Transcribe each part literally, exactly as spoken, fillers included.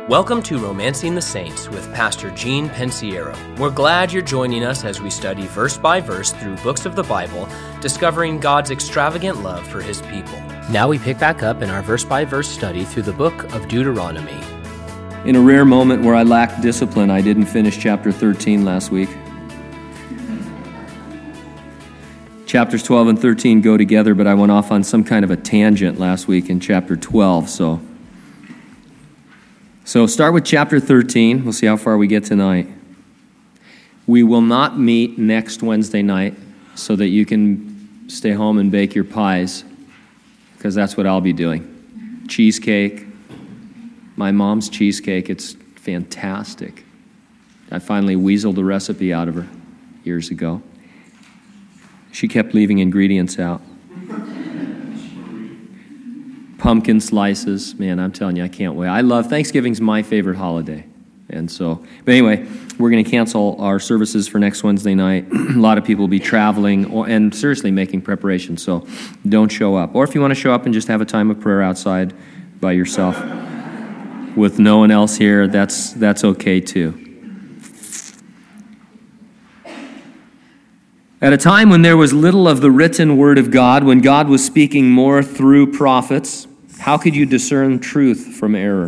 Welcome to Romancing the Saints with Pastor Gene Pensiero. We're glad you're joining us as we study verse by verse through books of the Bible, discovering God's extravagant love for His people. Now we pick back up in our verse by verse study through the book of Deuteronomy. In a rare moment where I lacked discipline, I didn't finish chapter thirteen last week. Chapters twelve and thirteen go together, but I went off on some kind of a tangent last week in chapter twelve, so... So start with chapter thirteen. We'll see how far we get tonight. We will not meet next Wednesday night so that you can stay home and bake your pies, because that's what I'll be doing. Cheesecake. My mom's cheesecake. It's fantastic. I finally weaseled the recipe out of her years ago. She kept leaving ingredients out. Pumpkin slices. Man, I'm telling you, I can't wait. I love, Thanksgiving's my favorite holiday. And so, but anyway, we're going to cancel our services for next Wednesday night. A lot of people will be traveling or, and seriously making preparations, so don't show up. Or if you want to show up and just have a time of prayer outside by yourself with no one else here, that's that's okay too. At a time when there was little of the written word of God, when God was speaking more through prophets, how could you discern truth from error?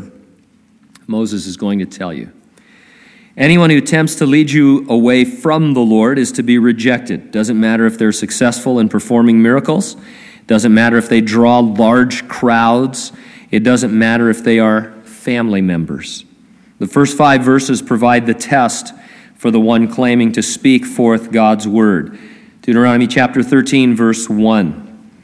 Moses is going to tell you. Anyone who attempts to lead you away from the Lord is to be rejected. Doesn't matter if they're successful in performing miracles. Doesn't matter if they draw large crowds. It doesn't matter if they are family members. The first five verses provide the test for the one claiming to speak forth God's word. Deuteronomy chapter thirteen, verse one.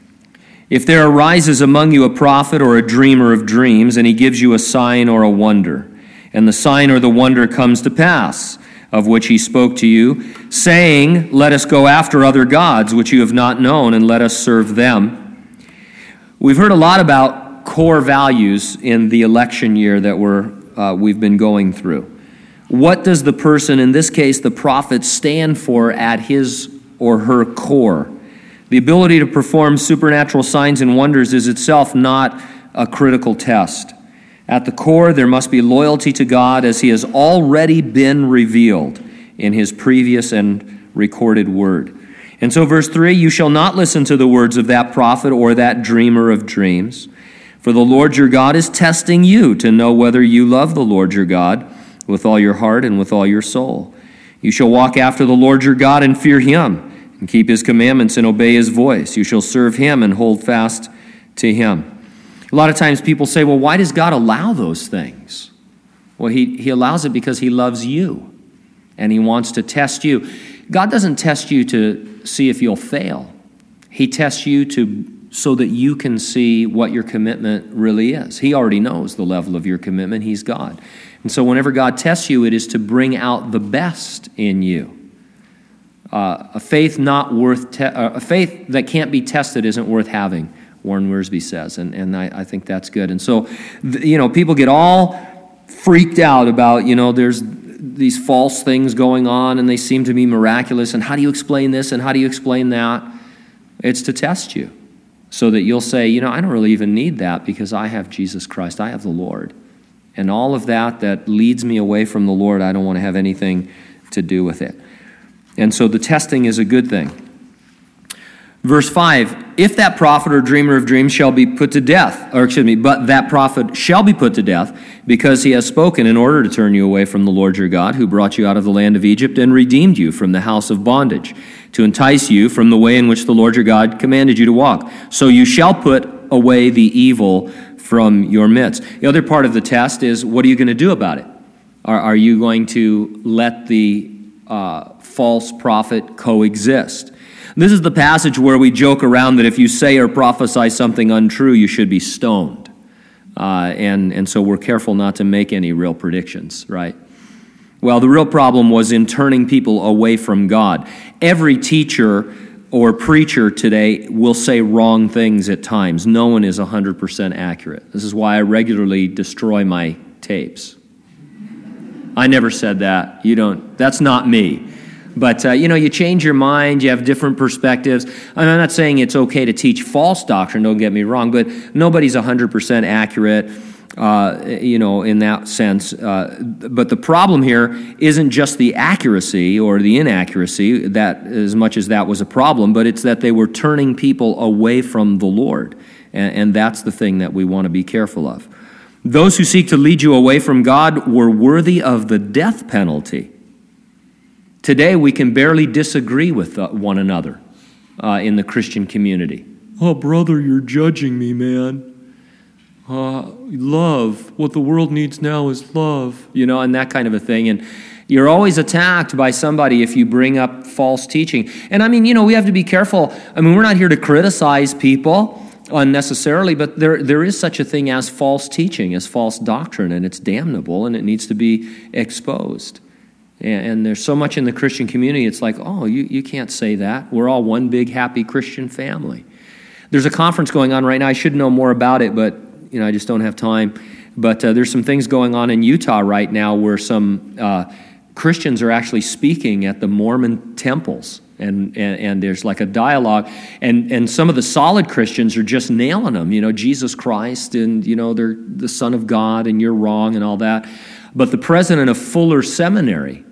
If there arises among you a prophet or a dreamer of dreams, and he gives you a sign or a wonder, and the sign or the wonder comes to pass, of which he spoke to you, saying, let us go after other gods which you have not known, and let us serve them. We've heard a lot about core values in the election year that we're, uh, we've been going through. What does the person, in this case the prophet, stand for at his or her core? The ability to perform supernatural signs and wonders is itself not a critical test. At the core, there must be loyalty to God as He has already been revealed in His previous and recorded word. And so verse three, you shall not listen to the words of that prophet or that dreamer of dreams, for the Lord your God is testing you to know whether you love the Lord your God with all your heart and with all your soul. You shall walk after the Lord your God and fear Him, and keep His commandments and obey His voice. You shall serve Him and hold fast to Him. A lot of times people say, well, why does God allow those things? Well, He, he allows it because He loves you, and He wants to test you. God doesn't test you to see if you'll fail. He tests you to so that you can see what your commitment really is. He already knows the level of your commitment. He's God. And so whenever God tests you, it is to bring out the best in you. Uh, a faith not worth te- uh, a faith that can't be tested isn't worth having, Warren Wiersbe says, and and I, I think that's good. And so, th- you know, people get all freaked out about, you know, there's these false things going on, and they seem to be miraculous. And how do you explain this? And how do you explain that? It's to test you, so that you'll say, you know, I don't really even need that because I have Jesus Christ. I have the Lord. And all of that that leads me away from the Lord, I don't want to have anything to do with it. And so the testing is a good thing. Verse five, if that prophet or dreamer of dreams shall be put to death, or excuse me, but that prophet shall be put to death because he has spoken in order to turn you away from the Lord your God, who brought you out of the land of Egypt and redeemed you from the house of bondage, to entice you from the way in which the Lord your God commanded you to walk. So you shall put away the evil from your midst. The other part of the test is, what are you going to do about it? Are, are you going to let the uh, false prophet coexist? This is the passage where we joke around that if you say or prophesy something untrue, you should be stoned. Uh, and, and so we're careful not to make any real predictions, right? Well, the real problem was in turning people away from God. Every teacher or preacher today will say wrong things at times. No one is one hundred percent accurate. This is why I regularly destroy my tapes. I never said that. You don't. That's not me. But, uh, you know, you change your mind, you have different perspectives. And I'm not saying it's okay to teach false doctrine, don't get me wrong, but nobody's one hundred percent accurate. uh, you know, in that sense. Uh, but the problem here isn't just the accuracy or the inaccuracy, that as much as that was a problem, but it's that they were turning people away from the Lord. And, and that's the thing that we want to be careful of. Those who seek to lead you away from God were worthy of the death penalty. Today, we can barely disagree with one another uh, in the Christian community. Oh, brother, you're judging me, man. Uh, love. What the world needs now is love. You know, and that kind of a thing. And you're always attacked by somebody if you bring up false teaching. And I mean, you know, we have to be careful. I mean, we're not here to criticize people unnecessarily, but there there is such a thing as false teaching, as false doctrine, and it's damnable, and it needs to be exposed. And, and there's so much in the Christian community, it's like, oh, you, you can't say that. We're all one big, happy Christian family. There's a conference going on right now. I should know more about it, but you know, I just don't have time. But uh, there's some things going on in Utah right now where some uh, Christians are actually speaking at the Mormon temples. And, and and there's like a dialogue, and and some of the solid Christians are just nailing them, you know, Jesus Christ, and you know, they're the Son of God, and you're wrong, and all that. But the president of Fuller Seminary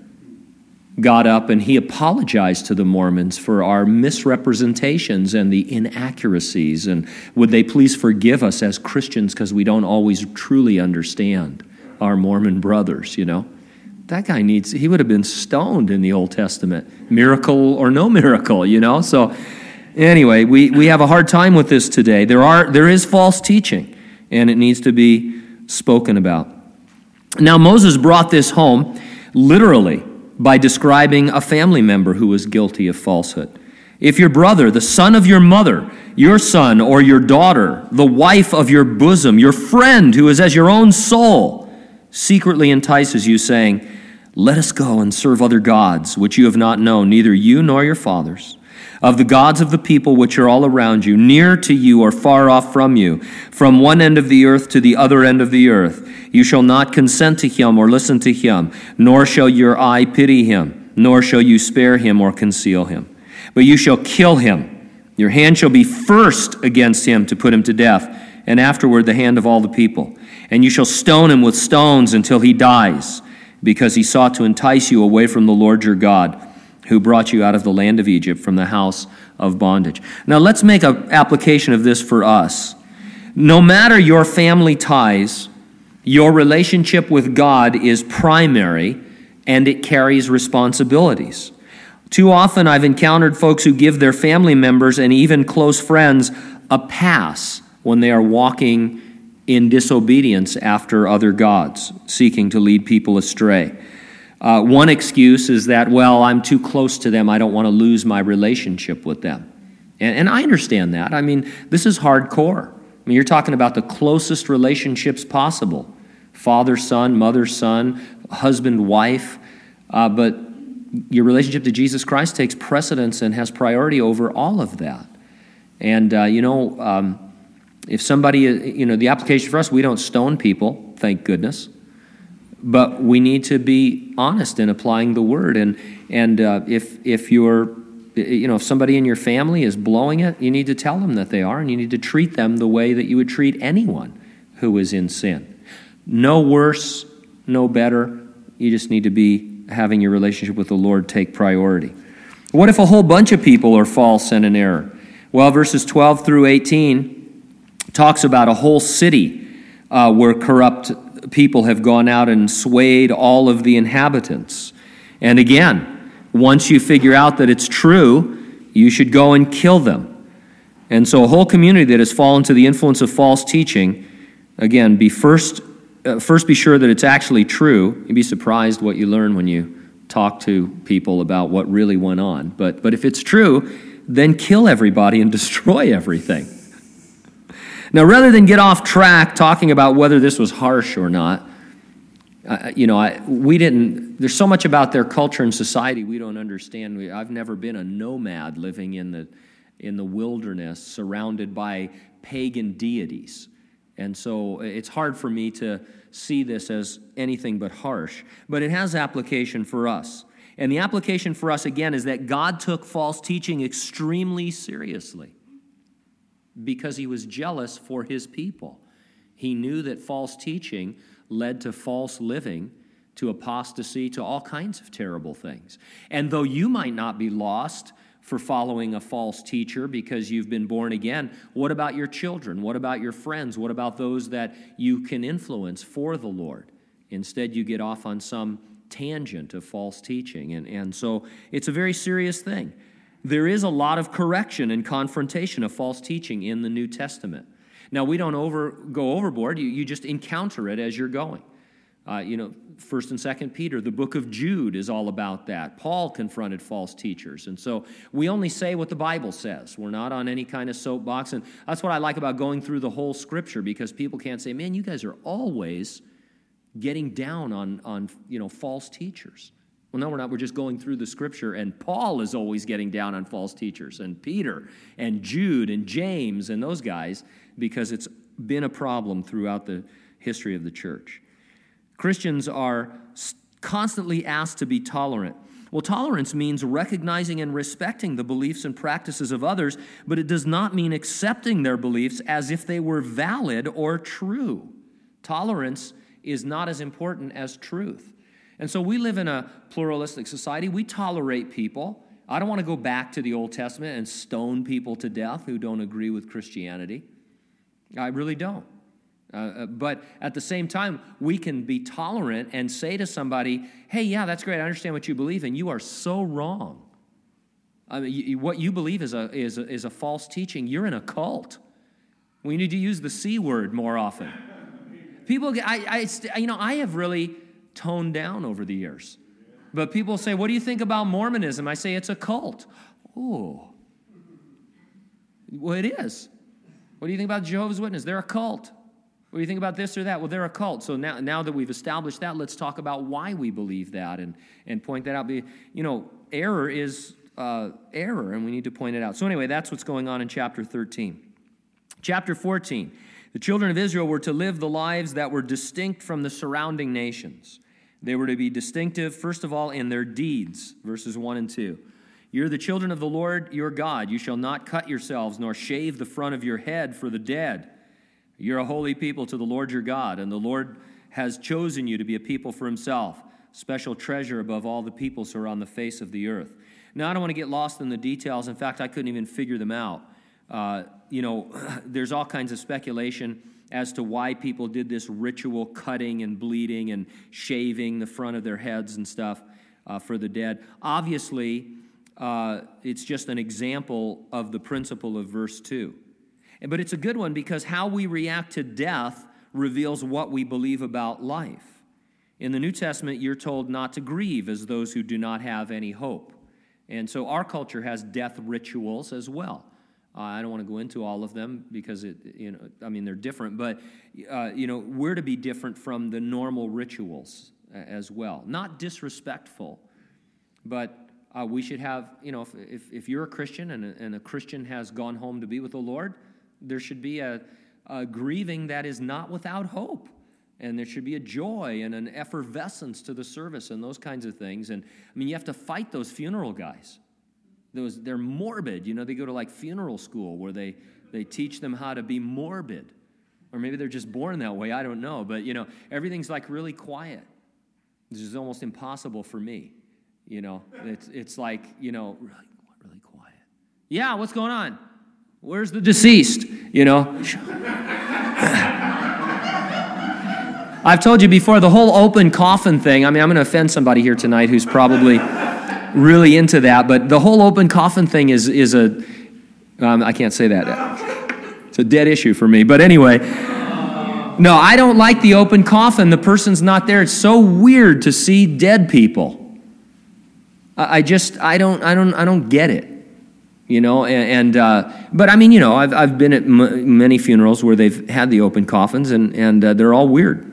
got up and he apologized to the Mormons for our misrepresentations and the inaccuracies, and would they please forgive us as Christians because we don't always truly understand our Mormon brothers, you know. That guy needs, he would have been stoned in the Old Testament, miracle or no miracle, you know. So anyway, we, we have a hard time with this today. There are there is false teaching, and it needs to be spoken about. Now, Moses brought this home literally by describing a family member who was guilty of falsehood. If your brother, the son of your mother, your son or your daughter, the wife of your bosom, your friend who is as your own soul, secretly entices you, saying, let us go and serve other gods, which you have not known, neither you nor your fathers, of the gods of the people which are all around you, near to you or far off from you, from one end of the earth to the other end of the earth. You shall not consent to him or listen to him, nor shall your eye pity him, nor shall you spare him or conceal him. But you shall kill him. Your hand shall be first against him to put him to death, and afterward the hand of all the people. And you shall stone him with stones until he dies, because he sought to entice you away from the Lord your God, who brought you out of the land of Egypt from the house of bondage. Now let's make an application of this for us. No matter your family ties, your relationship with God is primary, and it carries responsibilities. Too often I've encountered folks who give their family members and even close friends a pass when they are walking in disobedience after other gods, seeking to lead people astray. Uh, one excuse is that, well, I'm too close to them. I don't want to lose my relationship with them. And, and I understand that. I mean, this is hardcore. I mean, you're talking about the closest relationships possible. Father, son, mother, son, husband, wife. Uh, but your relationship to Jesus Christ takes precedence and has priority over all of that. And, uh, you know, um, if somebody, you know, the application for us, we don't stone people, thank goodness. But we need to be honest in applying the word. And and uh, if if you're, you know, if somebody in your family is blowing it, you need to tell them that they are, and you need to treat them the way that you would treat anyone who is in sin. No worse, no better. You just need to be having your relationship with the Lord take priority. What if a whole bunch of people are false and in error? Well, verses twelve through eighteen talks about a whole city uh, where corrupt people have gone out and swayed all of the inhabitants. And again, once you figure out that it's true, you should go and kill them. And so a whole community that has fallen to the influence of false teaching, again, be first, uh, first be sure that it's actually true. You'd be surprised what you learn when you talk to people about what really went on. But, but if it's true, then kill everybody and destroy everything. Now, rather than get off track talking about whether this was harsh or not, uh, you know, I, we didn't, there's so much about their culture and society we don't understand. We, I've never been a nomad living in the in the wilderness surrounded by pagan deities. And so it's hard for me to see this as anything but harsh. But it has application for us. And the application for us, again, is that God took false teaching extremely seriously, because he was jealous for his people. He knew that false teaching led to false living, to apostasy, to all kinds of terrible things. And though you might not be lost for following a false teacher because you've been born again, what about your children? What about your friends? What about those that you can influence for the Lord? Instead, you get off on some tangent of false teaching. And, and so it's a very serious thing. There is a lot of correction and confrontation of false teaching in the New Testament. Now, we don't over go overboard. You, you just encounter it as you're going. Uh, you know, First and Second Peter, the book of Jude is all about that. Paul confronted false teachers. And so we only say what the Bible says. We're not on any kind of soapbox. And that's what I like about going through the whole Scripture, because people can't say, man, you guys are always getting down on, on you know, false teachers. Well, no, we're not. We're just going through the Scripture, and Paul is always getting down on false teachers, and Peter, and Jude, and James, and those guys, because it's been a problem throughout the history of the church. Christians are constantly asked to be tolerant. Well, tolerance means recognizing and respecting the beliefs and practices of others, but it does not mean accepting their beliefs as if they were valid or true. Tolerance is not as important as truth. And so we live in a pluralistic society. We tolerate people. I don't want to go back to the Old Testament and stone people to death who don't agree with Christianity. I really don't. Uh, but at the same time, we can be tolerant and say to somebody, hey, yeah, that's great. I understand what you believe, and you are so wrong. I mean, you, what you believe is a, is, a, is a false teaching. You're in a cult. We need to use the C word more often. People, I, I, you know, I have really toned down over the years. But people say, what do you think about Mormonism? I say, it's a cult. Oh. Well, it is. What do you think about Jehovah's Witnesses? They're a cult. What do you think about this or that? Well, they're a cult. So now, now that we've established that, let's talk about why we believe that and, and point that out. You know, error is uh, error, and we need to point it out. So anyway, that's what's going on in chapter thirteen. Chapter fourteen, the children of Israel were to live the lives that were distinct from the surrounding nations. They were to be distinctive, first of all, in their deeds, verses one and two. You're the children of the Lord your God. You shall not cut yourselves, nor shave the front of your head for the dead. You're a holy people to the Lord your God, and the Lord has chosen you to be a people for himself, special treasure above all the peoples who are on the face of the earth. Now, I don't want to get lost in the details. In fact, I couldn't even figure them out. Uh, you know, there's all kinds of speculation as to why people did this ritual cutting and bleeding and shaving the front of their heads and stuff uh, for the dead. Obviously, uh, it's just an example of the principle of verse two. But it's a good one because how we react to death reveals what we believe about life. In the New Testament, you're told not to grieve as those who do not have any hope. And so our culture has death rituals as well. Uh, I don't want to go into all of them because, it, you know, I mean, they're different. But, uh, you know, we're to be different from the normal rituals as well. Not disrespectful, but uh, we should have, you know, if, if, if you're a Christian and a, and a Christian has gone home to be with the Lord, there should be a, a grieving that is not without hope. And there should be a joy and an effervescence to the service and those kinds of things. And, I mean, you have to fight those funeral guys. Those, they're morbid. You know, they go to, like, funeral school where they, they teach them how to be morbid. Or maybe they're just born that way. I don't know. But, you know, everything's, like, really quiet. This is almost impossible for me. You know, it's, it's like, you know, really, really quiet. Yeah, what's going on? Where's the deceased? You know? I've told you before, the whole open coffin thing, I mean, I'm going to offend somebody here tonight who's probably really into that, but the whole open coffin thing is, is a, um, I can't say that. It's a dead issue for me. But anyway, no, I don't like the open coffin. The person's not there. It's so weird to see dead people. I, I just, I don't, I don't, I don't get it. You know, and, and uh, but I mean, you know, I've I've been at m- many funerals where they've had the open coffins, and and uh, they're all weird.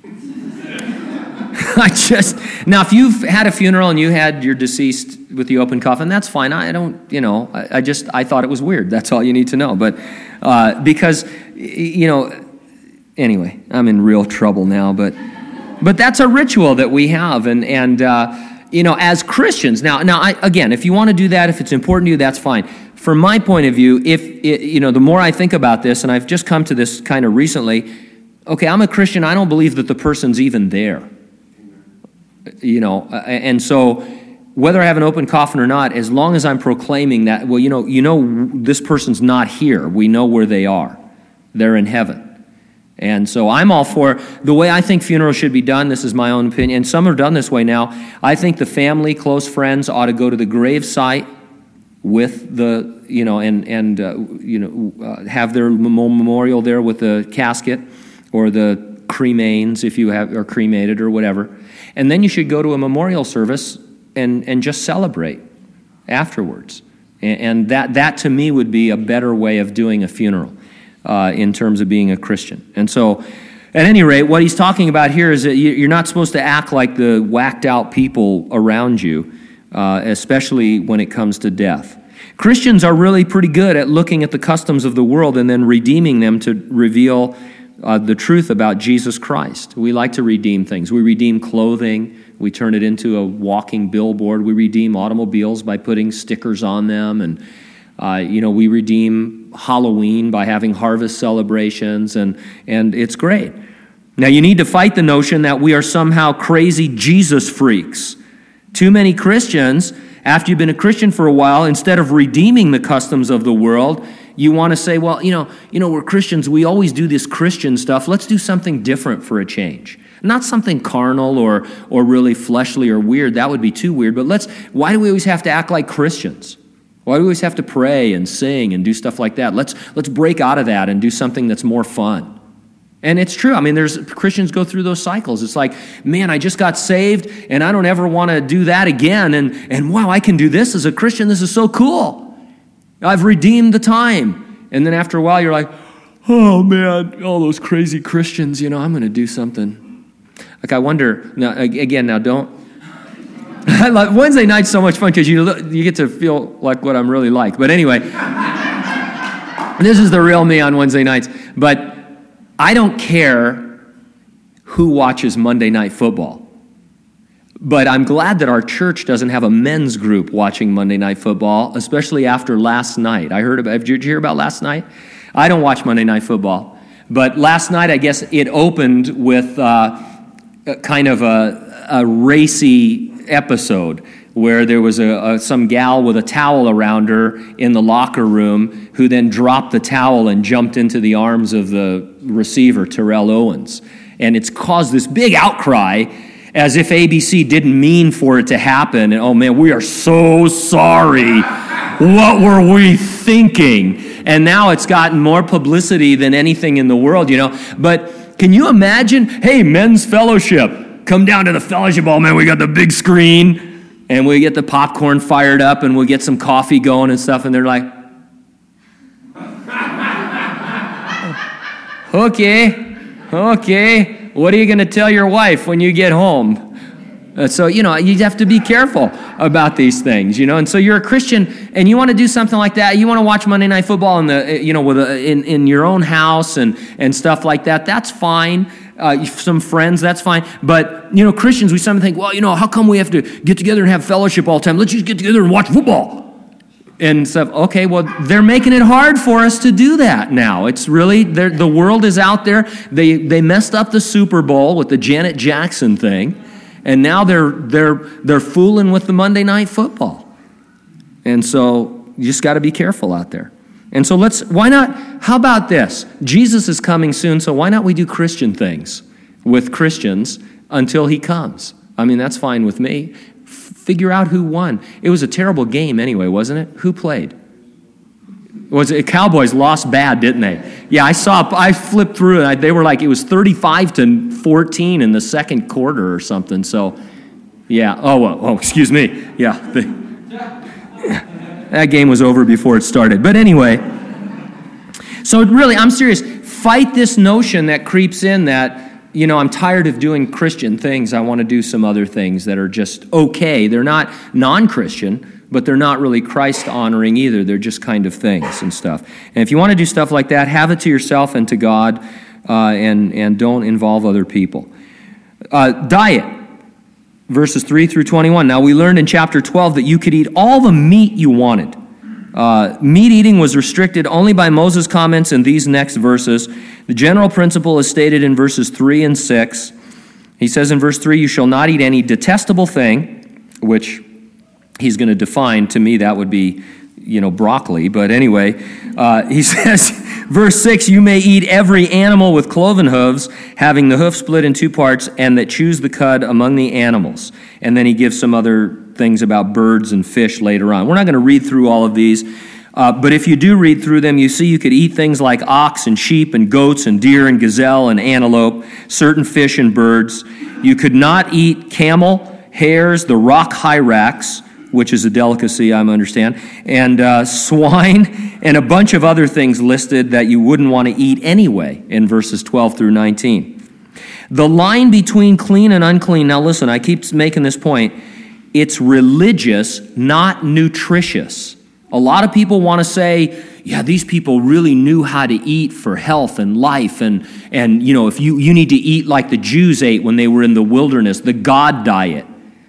I just now, if you've had a funeral and you had your deceased with the open coffin, that's fine. I don't, you know, I, I just I thought it was weird. That's all you need to know. But uh, because you know, anyway, I'm in real trouble now. But but that's a ritual that we have, and and. Uh, You know, as Christians, now, now, I, again, if you want to do that, if it's important to you, that's fine. From my point of view, if, it, you know, the more I think about this, and I've just come to this kind of recently, okay, I'm a Christian, I don't believe that the person's even there. You know, and so whether I have an open coffin or not, as long as I'm proclaiming that, well, you know, you know, this person's not here. We know where they are. They're in heaven. And so I'm all for the way I think funerals should be done. This is my own opinion. And some are done this way now. I think the family, close friends ought to go to the grave site with the, you know, and, and uh, you know, uh, have their memorial there with the casket or the cremains if you have, are cremated or whatever. And then you should go to a memorial service and, and just celebrate afterwards. And, and that, that to me would be a better way of doing a funeral. Uh, in terms of being a Christian. And so, at any rate, what he's talking about here is that you're not supposed to act like the whacked out people around you, uh, especially when it comes to death. Christians are really pretty good at looking at the customs of the world and then redeeming them to reveal uh, the truth about Jesus Christ. We like to redeem things. We redeem clothing. We turn it into a walking billboard. We redeem automobiles by putting stickers on them, and Uh, you know, we redeem Halloween by having harvest celebrations, and, and it's great. Now, you need to fight the notion that we are somehow crazy Jesus freaks. Too many Christians, after you've been a Christian for a while, instead of redeeming the customs of the world, you want to say, well, you know, you know, we're Christians, we always do this Christian stuff. Let's do something different for a change. Not something carnal or or really fleshly or weird. That would be too weird. But let's, why do we always have to act like Christians? Why do we always have to pray and sing and do stuff like that? Let's let's break out of that and do something that's more fun. And it's true. I mean, there's Christians go through those cycles. It's like, man, I just got saved and I don't ever want to do that again. And, and wow, I can do this as a Christian. This is so cool. I've redeemed the time. And then after a while, you're like, oh man, all those crazy Christians, you know, I'm going to do something. Like I wonder, now again, now don't, I love Wednesday night's so much fun because you you get to feel like what I'm really like. But anyway, this is the real me on Wednesday nights. But I don't care who watches Monday Night Football. But I'm glad that our church doesn't have a men's group watching Monday Night Football, especially after last night. I heard about. Did you hear about last night? I don't watch Monday Night Football, but last night I guess it opened with uh, kind of a, a racy episode where there was a, a some gal with a towel around her in the locker room who then dropped the towel and jumped into the arms of the receiver, Terrell Owens. And it's caused this big outcry as if A B C didn't mean for it to happen. And oh man, we are so sorry. What were we thinking? And now it's gotten more publicity than anything in the world, you know. But can you imagine, hey, men's fellowship, come down to the fellowship hall, man, we got the big screen, and we get the popcorn fired up, and we get some coffee going and stuff, and they're like, okay, okay, what are you going to tell your wife when you get home? Uh, so, you know, you have to be careful about these things, you know. And so you're a Christian and you want to do something like that. You want to watch Monday Night Football in the, you know, with a, in, in your own house and, and stuff like that. That's fine. Uh, some friends, that's fine. But, you know, Christians, we sometimes think, well, you know, how come we have to get together and have fellowship all the time? Let's just get together and watch football. And stuff. Okay, well, they're making it hard for us to do that now. It's really, the world is out there. They they messed up the Super Bowl with the Janet Jackson thing. And now they're they're they're fooling with the Monday Night Football. And so you just got to be careful out there. And so let's, why not, how about this? Jesus is coming soon, so why not we do Christian things with Christians until he comes? I mean, that's fine with me. F- figure out who won. It was a terrible game anyway, wasn't it? Who played? Was it Cowboys lost bad, didn't they? Yeah, I saw, I flipped through it. They were like, it was thirty-five to fourteen in the second quarter or something. So, yeah. Oh, well, oh, excuse me. Yeah. The, that game was over before it started. But anyway, so really, I'm serious. Fight this notion that creeps in that, you know, I'm tired of doing Christian things. I want to do some other things that are just okay. They're not non-Christian, but they're not really Christ-honoring either. They're just kind of things and stuff. And if you want to do stuff like that, have it to yourself and to God, uh, and, and don't involve other people. Uh, diet, verses three through twenty-one. Now, we learned in chapter twelve that you could eat all the meat you wanted. Uh, meat eating was restricted only by Moses' comments in these next verses. The general principle is stated in verses three and six. He says in verse three, you shall not eat any detestable thing, which he's going to define. To me, that would be, you know, broccoli. But anyway, uh, he says, verse six, you may eat every animal with cloven hooves, having the hoof split in two parts, and that chews the cud among the animals. And then he gives some other things about birds and fish later on. We're not going to read through all of these, uh, but if you do read through them, you see you could eat things like ox and sheep and goats and deer and gazelle and antelope, certain fish and birds. You could not eat camel, hares, the rock hyrax, which is a delicacy, I understand, and uh, swine, and a bunch of other things listed that you wouldn't want to eat anyway in verses twelve through nineteen. The line between clean and unclean, now listen, I keep making this point, it's religious, not nutritious. A lot of people want to say, yeah, these people really knew how to eat for health and life, and, and you know, if you, you need to eat like the Jews ate when they were in the wilderness, the God diet.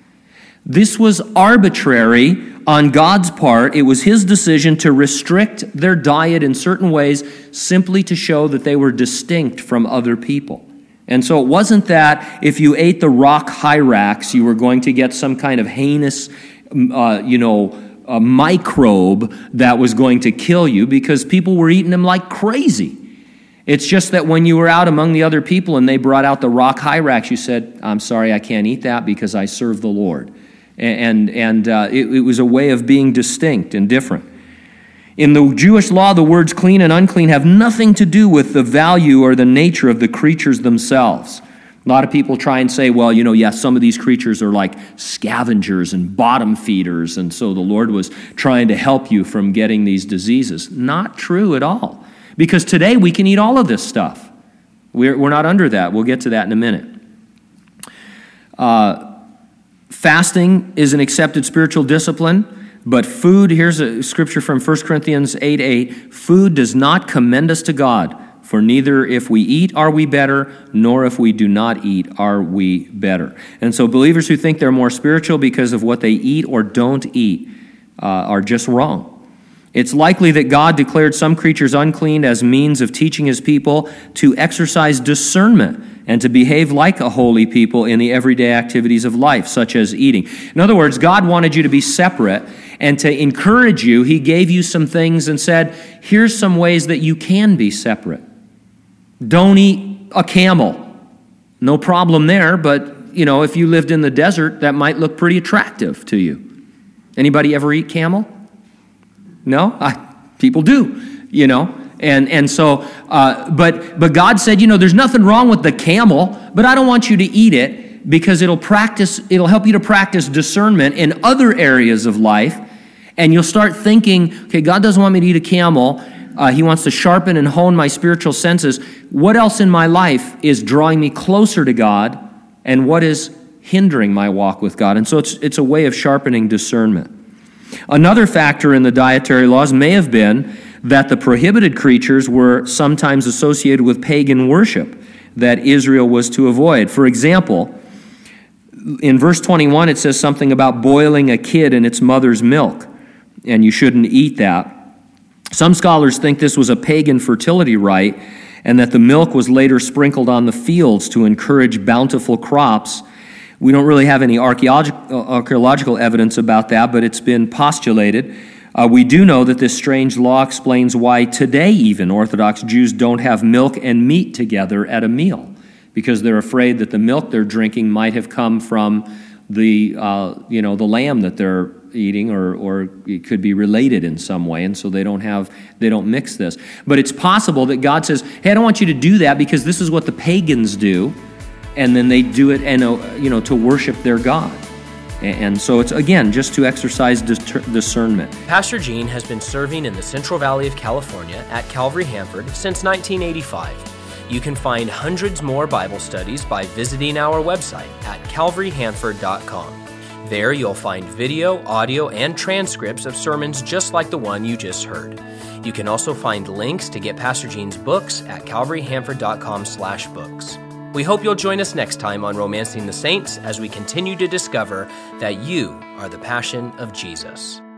This was arbitrary on God's part. It was his decision to restrict their diet in certain ways simply to show that they were distinct from other people. And so it wasn't that if you ate the rock hyrax, you were going to get some kind of heinous, uh, you know, a microbe that was going to kill you, because people were eating them like crazy. It's just that when you were out among the other people and they brought out the rock hyrax, you said, I'm sorry, I can't eat that because I serve the Lord. And, and uh, it, it was a way of being distinct and different. In the Jewish law, the words clean and unclean have nothing to do with the value or the nature of the creatures themselves. A lot of people try and say, well, you know, yes, some of these creatures are like scavengers and bottom feeders, and so the Lord was trying to help you from getting these diseases. Not true at all. Because today we can eat all of this stuff. We're, we're not under that. We'll get to that in a minute. Uh, fasting is an accepted spiritual discipline. But food, here's a scripture from First Corinthians eight eight, food does not commend us to God, for neither if we eat are we better, nor if we do not eat are we better. And so believers who think they're more spiritual because of what they eat or don't eat uh, are just wrong. It's likely that God declared some creatures unclean as means of teaching his people to exercise discernment and to behave like a holy people in the everyday activities of life, such as eating. In other words, God wanted you to be separate, and to encourage you, he gave you some things and said, here's some ways that you can be separate. Don't eat a camel. No problem there, but, you know, if you lived in the desert, that might look pretty attractive to you. Anybody ever eat camel? No? I, people do, you know. And and so, uh, but but God said, you know, there's nothing wrong with the camel, but I don't want you to eat it because it'll practice, it'll help you to practice discernment in other areas of life. And you'll start thinking, okay, God doesn't want me to eat a camel. Uh, he wants to sharpen and hone my spiritual senses. What else in my life is drawing me closer to God, and what is hindering my walk with God? And so it's it's a way of sharpening discernment. Another factor in the dietary laws may have been that the prohibited creatures were sometimes associated with pagan worship that Israel was to avoid. For example, in verse twenty-one, it says something about boiling a kid in its mother's milk, and you shouldn't eat that. Some scholars think this was a pagan fertility rite, and that the milk was later sprinkled on the fields to encourage bountiful crops. We don't really have any archaeological, archaeological evidence about that, but it's been postulated. Uh, we do know that this strange law explains why today even Orthodox Jews don't have milk and meat together at a meal, because they're afraid that the milk they're drinking might have come from the uh, you know the lamb that they're eating, or or it could be related in some way, and so they don't have they don't mix this. But it's possible that God says, "Hey, I don't want you to do that because this is what the pagans do," and then they do it and uh, you know to worship their God. And so it's, again, just to exercise discernment. Pastor Gene has been serving in the Central Valley of California at Calvary Hanford since nineteen eighty-five. You can find hundreds more Bible studies by visiting our website at calvary hanford dot com. There you'll find video, audio, and transcripts of sermons just like the one you just heard. You can also find links to get Pastor Gene's books at calvary hanford dot com slash books. We hope you'll join us next time on Romancing the Saints as we continue to discover that you are the passion of Jesus.